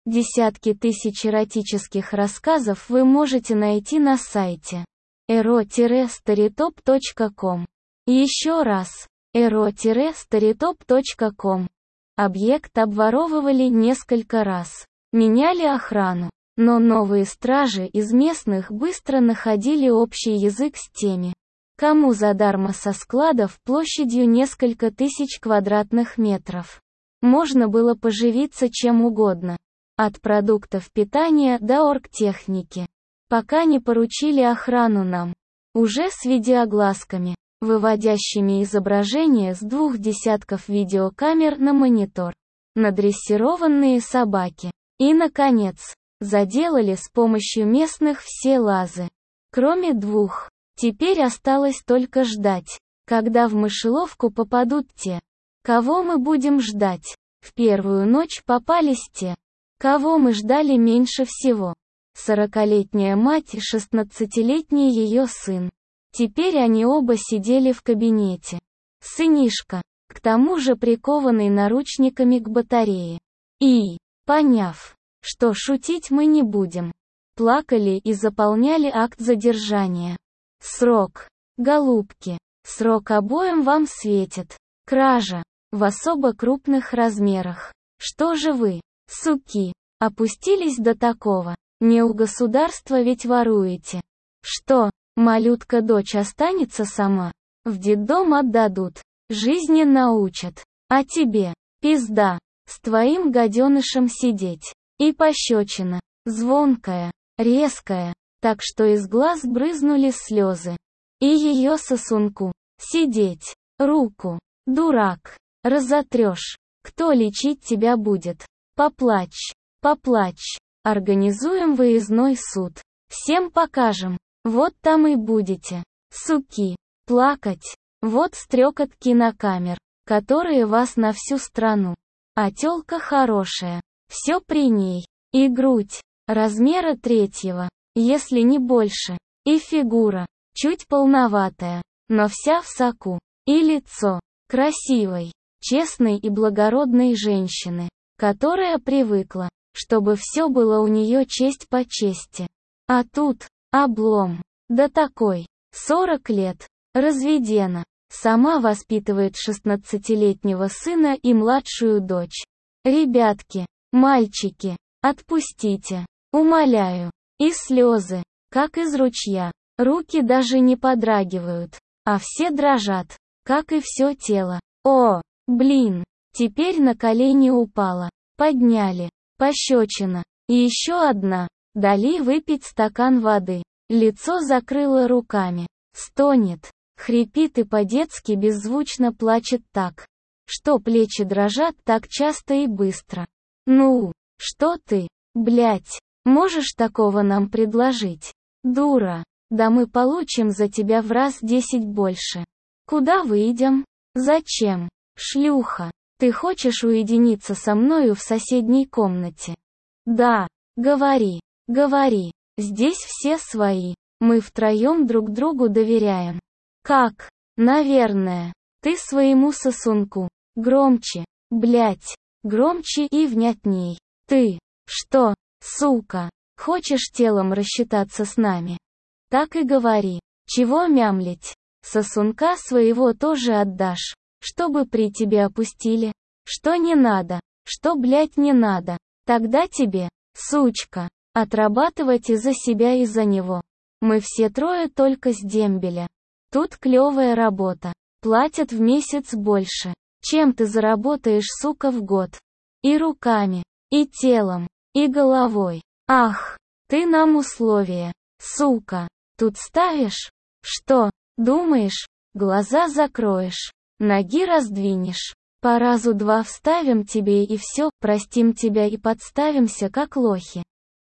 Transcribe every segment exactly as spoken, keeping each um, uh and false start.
Десятки тысяч эротических рассказов вы можете найти на сайте эро старитоп точка ком. Еще раз, эро старитоп точка ком. Объект обворовывали несколько раз, меняли охрану, но новые стражи из местных быстро находили общий язык с теми, кому задарма со складов площадью несколько тысяч квадратных метров можно было поживиться чем угодно. От продуктов питания до оргтехники. Пока не поручили охрану нам. Уже с видеоглазками, выводящими изображение с двух десятков видеокамер на монитор. Надрессированные собаки. И, наконец, заделали с помощью местных все лазы. Кроме двух. Теперь осталось только ждать, когда в мышеловку попадут те, кого мы будем ждать. В первую ночь попались те, кого мы ждали меньше всего. Сорокалетняя мать и шестнадцатилетний ее сын. Теперь они оба сидели в кабинете. Сынишка, к тому же прикованный наручниками к батарее. И, поняв, что шутить мы не будем, плакали и заполняли акт задержания. Срок. Голубки. Срок обоим вам светит. Кража. В особо крупных размерах. Что же вы, суки, опустились до такого? Не у государства ведь воруете. Что, малютка-дочь останется сама? В детдом отдадут. Жизни научат. А тебе, пизда, с твоим гаденышем сидеть. И пощечина. Звонкая, резкая, так что из глаз брызнули слезы. И ее сосунку. Сидеть. Руку. Дурак. Разотрешь. Кто лечить тебя будет? Поплачь. Поплачь. Организуем выездной суд. Всем покажем. Вот там и будете. Суки. Плакать. Вот стрекот кинокамер, которые вас на всю страну. А тёлка хорошая. Все при ней. И грудь. Размера третьего. Если не больше. И фигура. Чуть полноватая. Но вся в соку. И лицо. Красивой. Честной и благородной женщины. Которая привыкла, чтобы все было у нее честь по чести. А тут, облом. Да такой. сорок лет. Разведена. Сама воспитывает шестнадцатилетнего сына и младшую дочь. Ребятки, мальчики, отпустите. Умоляю. И слезы, как из ручья. Руки даже не подрагивают, а все дрожат, как и все тело. О, блин, теперь на колени упала. Подняли. Пощечина. И еще одна. Дали выпить стакан воды. Лицо закрыло руками. Стонет. Хрипит и по-детски беззвучно плачет так, что плечи дрожат так часто и быстро. Ну, что ты, блять, можешь такого нам предложить? Дура. Да мы получим за тебя в раз десять больше. Куда выйдем? Зачем? Шлюха. Ты хочешь уединиться со мною в соседней комнате? Да. Говори. Говори. Здесь все свои. Мы втроем друг другу доверяем. Как? Наверное. Ты своему сосунку. Громче. Блять. Громче и внятней. Ты. Что, сука, хочешь телом рассчитаться с нами? Так и говори. Чего мямлить? Сосунка своего тоже отдашь, чтобы при тебе опустили. Что не надо, что, блять, не надо. Тогда тебе, сучка, отрабатывать и за себя, и за него. Мы все трое только с дембеля. Тут клевая работа. Платят в месяц больше, чем ты заработаешь, сука, в год. И руками, и телом, и головой. Ах, ты нам условия, сука, тут ставишь? Что, думаешь, глаза закроешь, ноги раздвинешь? По разу два вставим тебе и все, простим тебя и подставимся как лохи.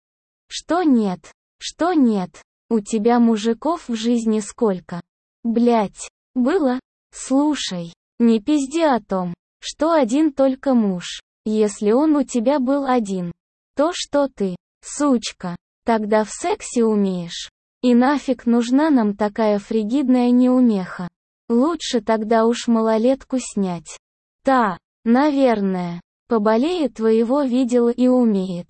Что нет, что нет, у тебя мужиков в жизни сколько? Блять, было? Слушай, не пизди о том, что один только муж. Если он у тебя был один, то что ты, сучка, тогда в сексе умеешь? И нафиг нужна нам такая фригидная неумеха? Лучше тогда уж малолетку снять. Та, наверное, поболее твоего видела и умеет.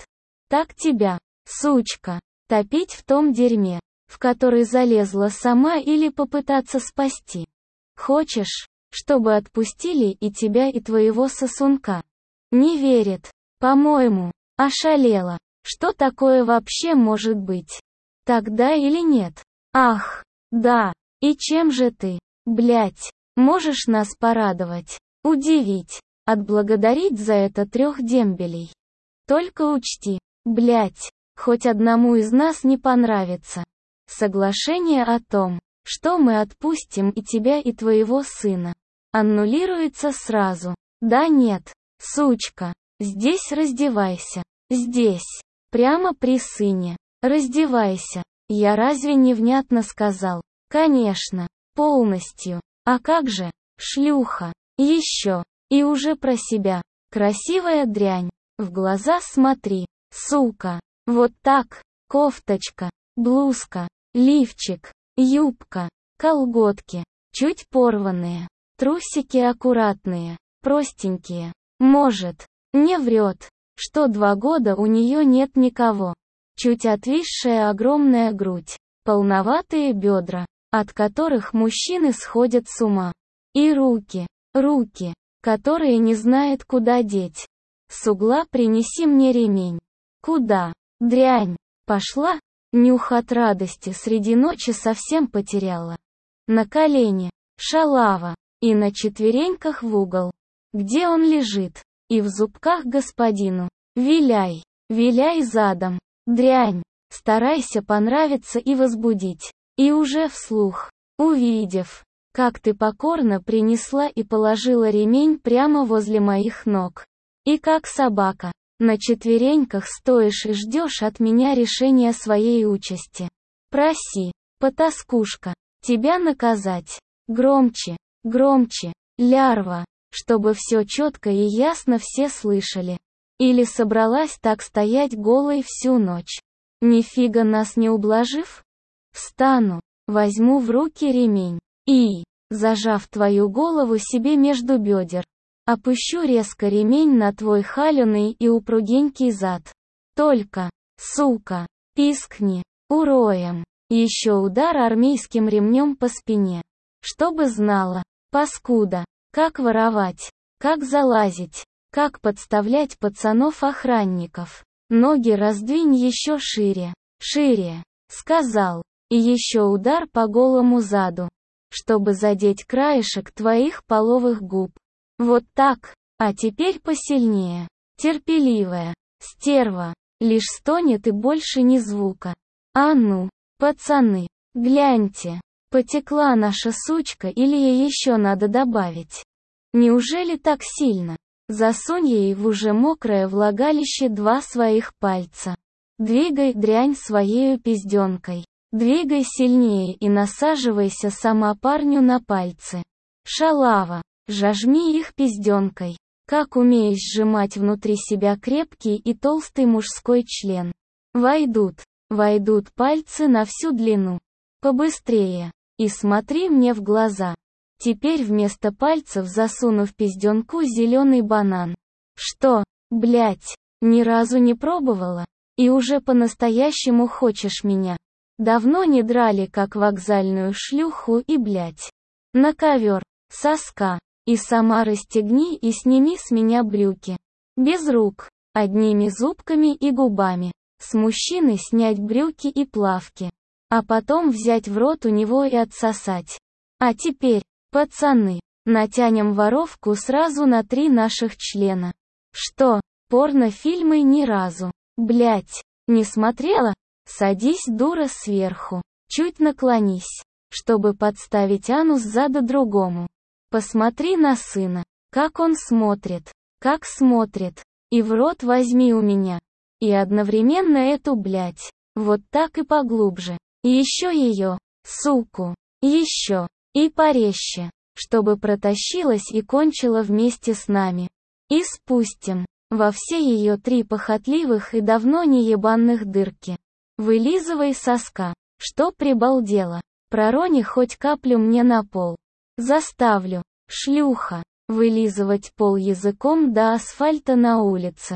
Так тебя, сучка, топить в том дерьме, в который залезла сама, или попытаться спасти? Хочешь, чтобы отпустили и тебя, и твоего сосунка? Не верит. По-моему, ошалела. Что такое вообще может быть? Тогда или нет? Ах, да. И чем же ты, блять, можешь нас порадовать, удивить, отблагодарить за это трех дембелей? Только учти, блять, хоть одному из нас не понравится. Соглашение о том, что мы отпустим и тебя, и твоего сына, аннулируется сразу. Да нет, сучка, здесь раздевайся. Здесь. Прямо при сыне. Раздевайся. Я разве невнятно сказал? Конечно. Полностью. А как же? Шлюха. Еще. И уже про себя. Красивая дрянь. В глаза смотри. Сука. Вот так. Кофточка. Блузка. Лифчик. Юбка. Колготки. Чуть порванные. Трусики аккуратные. Простенькие. Может. Не врет, что два года у нее нет никого. Чуть отвисшая огромная грудь. Полноватые бедра, от которых мужчины сходят с ума. И руки. Руки, которые не знает, куда деть. С угла принеси мне ремень. Куда? Дрянь. Пошла? Нюх от радости среди ночи совсем потеряла. На колени. Шалава. И на четвереньках в угол. Где он лежит? И в зубках господину. Виляй. Виляй задом. Дрянь. Старайся понравиться и возбудить. И уже вслух. Увидев, как ты покорно принесла и положила ремень прямо возле моих ног. И как собака, на четвереньках стоишь и ждешь от меня решения своей участи. Проси, потаскушка, тебя наказать. Громче, громче, лярва, чтобы все четко и ясно все слышали. Или собралась так стоять голой всю ночь? Нифига нас не ублажив? Встану, возьму в руки ремень. И, зажав твою голову себе между бедер, опущу резко ремень на твой холеный и упругенький зад. Только, сука, пискни, уроем. Еще удар армейским ремнем по спине. Чтобы знала, паскуда, как воровать, как залазить, как подставлять пацанов-охранников. Ноги раздвинь еще шире, шире, сказал. И еще удар по голому заду, чтобы задеть краешек твоих половых губ. Вот так, а теперь посильнее. Терпеливая, стерва, лишь стонет и больше ни звука. А ну, пацаны, гляньте, потекла наша сучка, или ей еще надо добавить? Неужели так сильно? Засунь ей в уже мокрое влагалище два своих пальца. Двигай дрянь своею пизденкой. Двигай сильнее и насаживайся сама парню на пальцы. Шалава, жажми их пизденкой, как умеешь сжимать внутри себя крепкий и толстый мужской член. Войдут, войдут пальцы на всю длину. Побыстрее. И смотри мне в глаза. Теперь вместо пальцев засуну в пизденку зеленый банан. Что, блять, ни разу не пробовала? И уже по-настоящему хочешь меня? Давно не драли как вокзальную шлюху и, блять, на ковер, соска, и сама расстегни и сними с меня брюки. Без рук, одними зубками и губами. С мужчины снять брюки и плавки. А потом взять в рот у него и отсосать. А теперь, пацаны, натянем воровку сразу на три наших члена. Что, порнофильмы ни разу, блять, не смотрела? Садись, дура, сверху. Чуть наклонись, чтобы подставить анус зада другому. Посмотри на сына, как он смотрит, как смотрит. И в рот возьми у меня. И одновременно эту, блять, вот так и поглубже. И еще ее, суку, еще, и порезче, чтобы протащилась и кончила вместе с нами. И спустим во все ее три похотливых и давно не ебанных дырки. Вылизывай соска, что прибалдела. Пророни хоть каплю мне на пол. Заставлю, шлюха, вылизывать пол языком до асфальта на улице.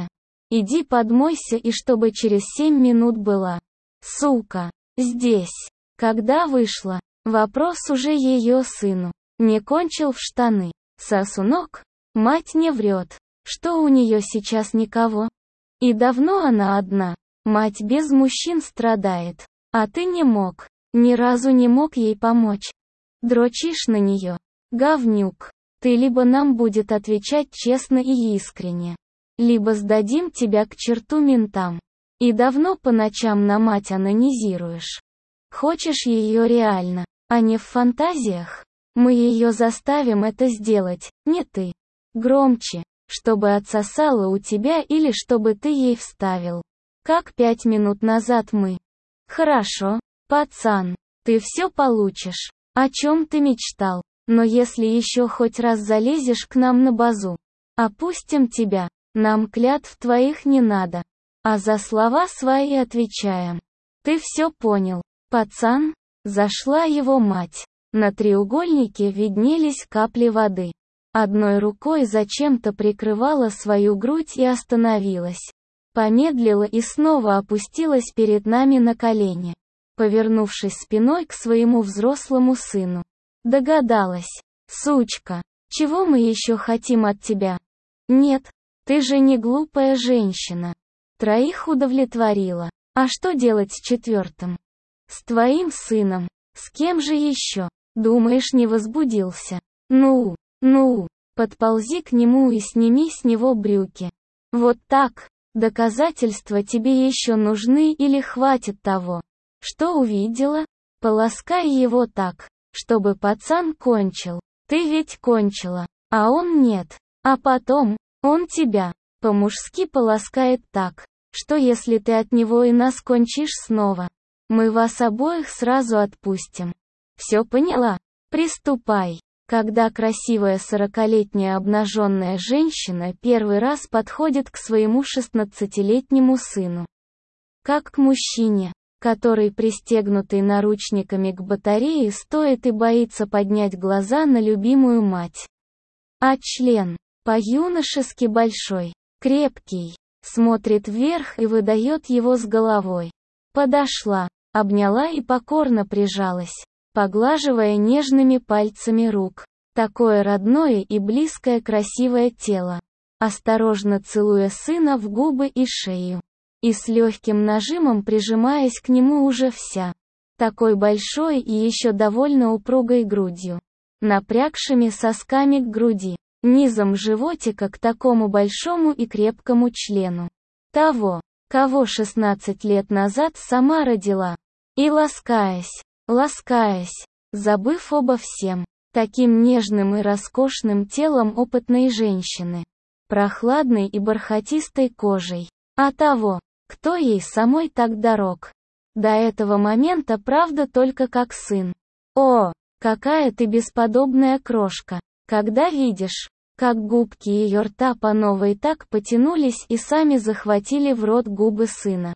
Иди подмойся и чтобы через семь минут была. Сука. Здесь. Когда вышла? Вопрос уже ее сыну. Не кончил в штаны. Сосунок? Мать не врет. Что у нее сейчас никого? И давно она одна. Мать без мужчин страдает. А ты не мог. Ни разу не мог ей помочь. Дрочишь на нее. Говнюк. Ты либо нам будет отвечать честно и искренне, либо сдадим тебя к черту ментам. И давно по ночам на мать анонизируешь. Хочешь ее реально, а не в фантазиях? Мы ее заставим это сделать, не ты. Громче, чтобы отсосала у тебя или чтобы ты ей вставил. Как пять минут назад мы. Хорошо, пацан, ты все получишь. О чем ты мечтал? Но если еще хоть раз залезешь к нам на базу, опустим тебя. Нам клятв твоих не надо. А за слова свои отвечаем. Ты все понял, пацан? Зашла его мать. На треугольнике виднелись капли воды. Одной рукой зачем-то прикрывала свою грудь и остановилась. Помедлила и снова опустилась перед нами на колени, повернувшись спиной к своему взрослому сыну. Догадалась. Сучка. Чего мы еще хотим от тебя? Нет, ты же не глупая женщина. Троих удовлетворила. А что делать с четвертым? С твоим сыном. С кем же еще? Думаешь, не возбудился? Ну, ну, подползи к нему и сними с него брюки. Вот так. Доказательства тебе еще нужны или хватит того? Что увидела? Полоскай его так, чтобы пацан кончил. Ты ведь кончила, а он нет. А потом, он тебя, по-мужски полоскает так, что если ты от него и нас кончишь снова, мы вас обоих сразу отпустим. Все поняла? Приступай. Когда красивая сорокалетняя обнаженная женщина первый раз подходит к своему шестнадцатилетнему сыну. Как к мужчине, который пристегнутый наручниками к батарее стоит и боится поднять глаза на любимую мать. А член, по-юношески большой, крепкий, смотрит вверх и выдает его с головой. Подошла, обняла и покорно прижалась, поглаживая нежными пальцами рук. Такое родное и близкое красивое тело. Осторожно целуя сына в губы и шею. И с легким нажимом прижимаясь к нему уже вся. Такой большой и еще довольно упругой грудью. Напрягшими сосками к груди. Низом животика к такому большому и крепкому члену. Того, кого шестнадцать лет назад сама родила. И ласкаясь, ласкаясь, забыв обо всем, таким нежным и роскошным телом опытной женщины, прохладной и бархатистой кожей, а того, кто ей самой так дорог. До этого момента правда только как сын. О, какая ты бесподобная крошка, когда видишь, как губки ее рта по новой так потянулись и сами захватили в рот губы сына.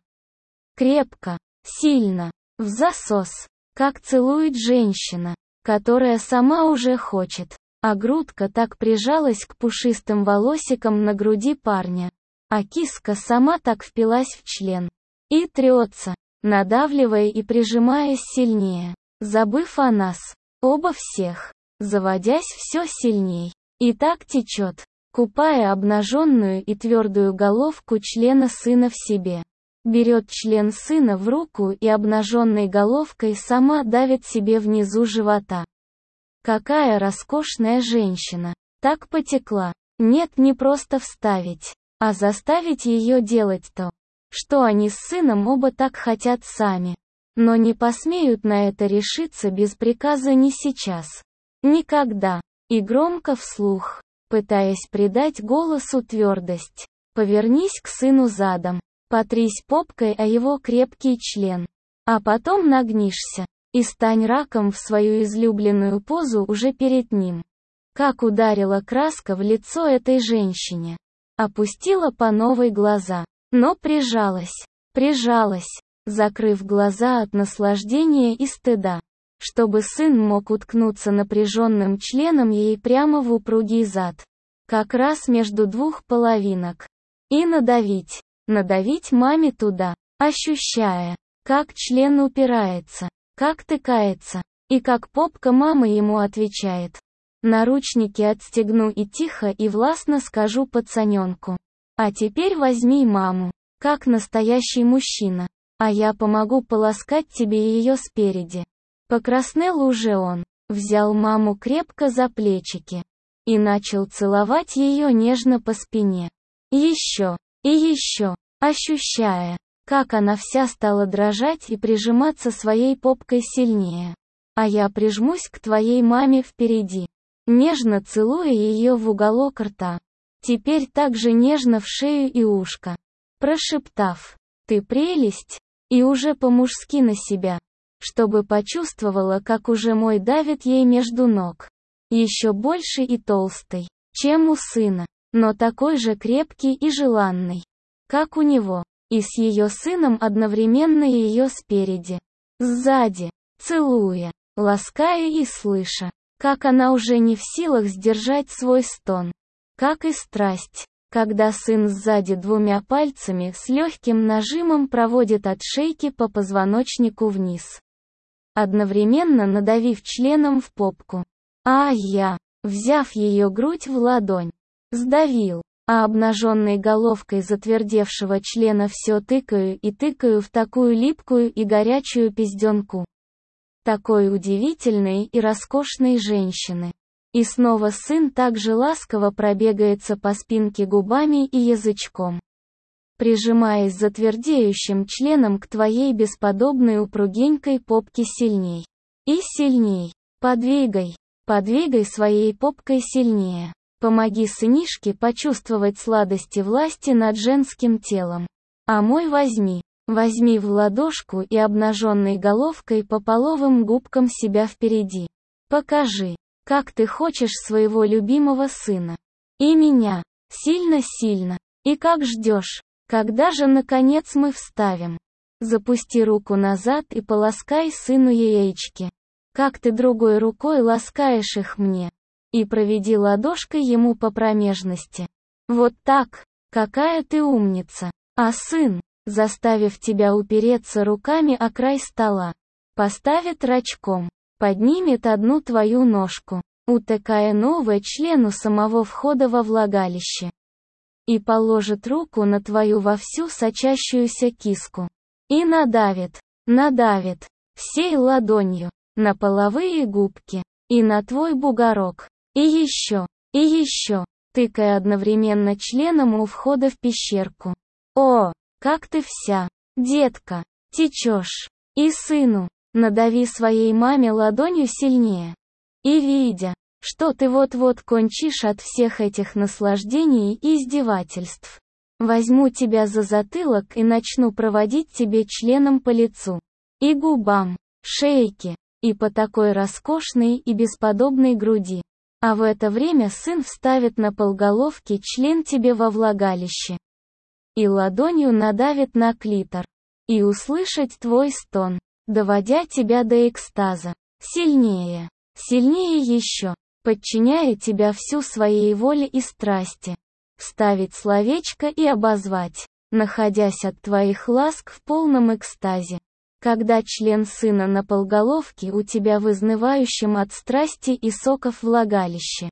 Крепко, сильно, в засос, как целует женщина, которая сама уже хочет, а грудка так прижалась к пушистым волосикам на груди парня, а киска сама так впилась в член. И трется, надавливая и прижимаясь сильнее, забыв о нас, оба всех, заводясь все сильней. И так течет, купая обнаженную и твердую головку члена сына в себе. Берет член сына в руку и обнаженной головкой сама давит себе внизу живота. Какая роскошная женщина. Так потекла. Нет, не просто вставить, а заставить ее делать то, что они с сыном оба так хотят сами. Но не посмеют на это решиться без приказа ни сейчас. Никогда. И громко вслух, пытаясь придать голосу твердость. Повернись к сыну задом, потрись попкой о его крепкий член. А потом нагнишься, и стань раком в свою излюбленную позу уже перед ним. Как ударила краска в лицо этой женщине. Опустила по новой глаза, но прижалась, прижалась, закрыв глаза от наслаждения и стыда. Чтобы сын мог уткнуться напряженным членом ей прямо в упругий зад. Как раз между двух половинок. И надавить. Надавить маме туда, ощущая, как член упирается, как тыкается, и как попка мамы ему отвечает. Наручники отстегну и тихо и властно скажу пацаненку. А теперь возьми маму, как настоящий мужчина, а я помогу полоскать тебе ее спереди. Покраснел уже он, взял маму крепко за плечики и начал целовать ее нежно по спине. Еще, и еще, ощущая, как она вся стала дрожать и прижиматься своей попкой сильнее. А я прижмусь к твоей маме впереди, нежно целуя ее в уголок рта. Теперь также нежно в шею и ушко, прошептав: «Ты прелесть», и уже по-мужски на себя, чтобы почувствовала, как уже мой давит ей между ног. Еще больше и толстый, чем у сына, но такой же крепкий и желанный, как у него, и с ее сыном одновременно ее спереди, сзади, целуя, лаская и слыша, как она уже не в силах сдержать свой стон. Как и страсть, когда сын сзади двумя пальцами с легким нажимом проводит от шейки по позвоночнику вниз, одновременно надавив членом в попку. А я, взяв ее грудь в ладонь, сдавил, а обнаженной головкой затвердевшего члена все тыкаю и тыкаю в такую липкую и горячую пизденку такой удивительной и роскошной женщины. И снова сын также ласково пробегается по спинке губами и язычком, прижимаясь затвердеющим членом к твоей бесподобной упругенькой попке сильней. И сильней. Подвигай. Подвигай своей попкой сильнее. Помоги сынишке почувствовать сладости власти над женским телом. А мой возьми. Возьми в ладошку и обнаженной головкой по половым губкам себя впереди. Покажи, как ты хочешь своего любимого сына. И меня. Сильно-сильно. И как ждешь, когда же наконец мы вставим. Запусти руку назад и полоскай сыну яички. Как ты другой рукой ласкаешь их мне. И проведи ладошкой ему по промежности. Вот так. Какая ты умница. А сын, заставив тебя упереться руками о край стола, поставит рачком, поднимет одну твою ножку, утыкая новое члену самого входа во влагалище, и положит руку на твою вовсю сочащуюся киску. И надавит, надавит, всей ладонью, на половые губки, и на твой бугорок, и еще, и еще, тыкая одновременно членом у входа в пещерку. О, как ты вся, детка, течешь. И сыну, надави своей маме ладонью сильнее. И видя, что ты вот-вот кончишь от всех этих наслаждений и издевательств, возьму тебя за затылок и начну проводить тебе членом по лицу, и губам, шейке, и по такой роскошной и бесподобной груди. А в это время сын вставит на полголовки член тебе во влагалище и ладонью надавит на клитор, и услышать твой стон, доводя тебя до экстаза, сильнее, сильнее еще, подчиняя тебя всю своей воле и страсти, вставить словечко и обозвать, находясь от твоих ласк в полном экстазе, когда член сына на полголовке у тебя в изнывающем от страсти и соков влагалище.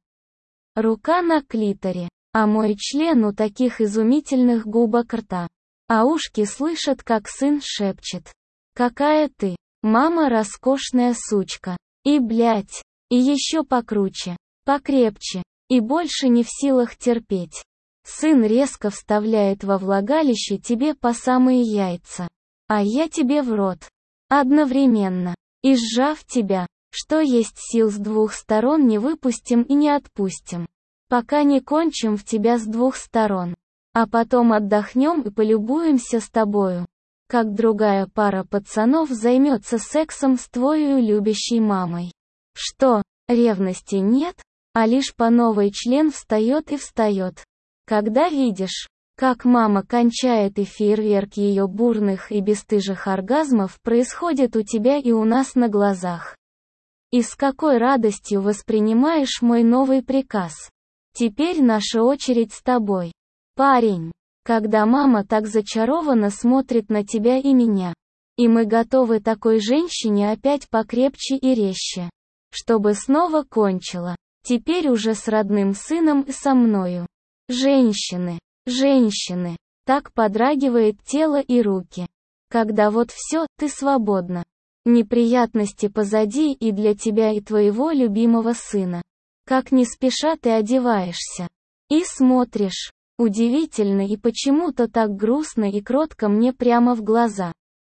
Рука на клиторе, а мой член у таких изумительных губок рта. А ушки слышат, как сын шепчет: «Какая ты, мама, роскошная сучка!» И блять, и еще покруче, покрепче, и больше не в силах терпеть. Сын резко вставляет во влагалище тебе по самые яйца, а я тебе в рот. Одновременно. И сжав тебя, что есть сил с двух сторон, не выпустим и не отпустим, пока не кончим в тебя с двух сторон. А потом отдохнем и полюбуемся с тобою, как другая пара пацанов займется сексом с твоей любящей мамой. Что, ревности нет? А лишь по новой член встает и встает. Когда видишь, как мама кончает и фейерверк ее бурных и бесстыжих оргазмов происходит у тебя и у нас на глазах. И с какой радостью воспринимаешь мой новый приказ. Теперь наша очередь с тобой. Парень, Когда мама так зачарованно смотрит на тебя и меня. И мы готовы такой женщине опять покрепче и резче. Чтобы снова кончила. Теперь уже с родным сыном и со мною. Женщины, женщины. Так подрагивает тело и руки. Когда вот все, ты свободна. Неприятности позади и для тебя и твоего любимого сына. Как не спеша ты одеваешься. И смотришь. Удивительно и почему-то так грустно и кротко мне прямо в глаза.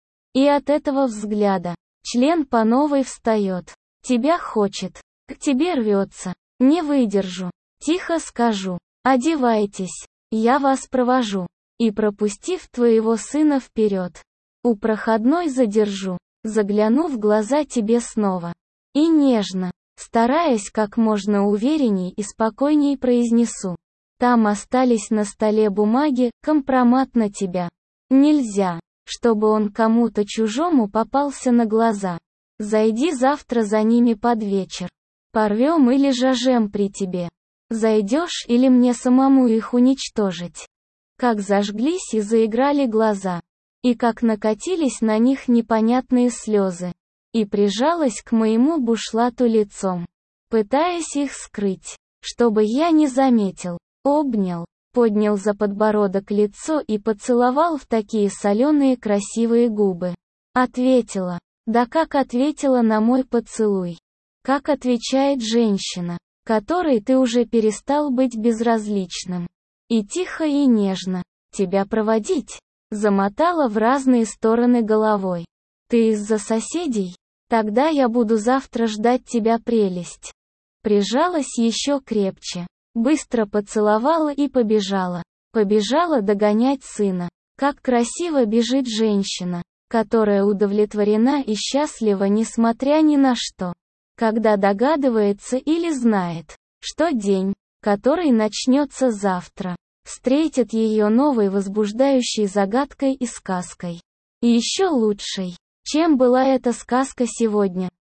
И от этого взгляда член по новой встает. Тебя хочет. К тебе рвется. Не выдержу. Тихо скажу. Одевайтесь. Я вас провожу. И пропустив твоего сына вперед. У проходной задержу. Загляну в глаза тебе снова. И нежно, стараясь как можно уверенней и спокойней произнесу. Там остались на столе бумаги, компромат на тебя. Нельзя, чтобы он кому-то чужому попался на глаза. Зайди завтра за ними под вечер. Порвем или жажем при тебе. Зайдешь или мне самому их уничтожить. Как зажглись и заиграли глаза. И как накатились на них непонятные слезы. И прижалась к моему бушлату лицом. Пытаясь их скрыть, чтобы я не заметил. Обнял, поднял за подбородок лицо и поцеловал в такие соленые красивые губы. Ответила. Да как ответила на мой поцелуй. Как отвечает женщина, которой ты уже перестал быть безразличным. И тихо и нежно. Тебя проводить? Замотала в разные стороны головой. Ты из-за соседей? Тогда я буду завтра ждать тебя, прелесть. Прижалась еще крепче. Быстро поцеловала и побежала. Побежала догонять сына. Как красиво бежит женщина, которая удовлетворена и счастлива несмотря ни на что. Когда догадывается или знает, что день, который начнется завтра, встретит ее новой возбуждающей загадкой и сказкой. И еще лучшей, чем была эта сказка сегодня.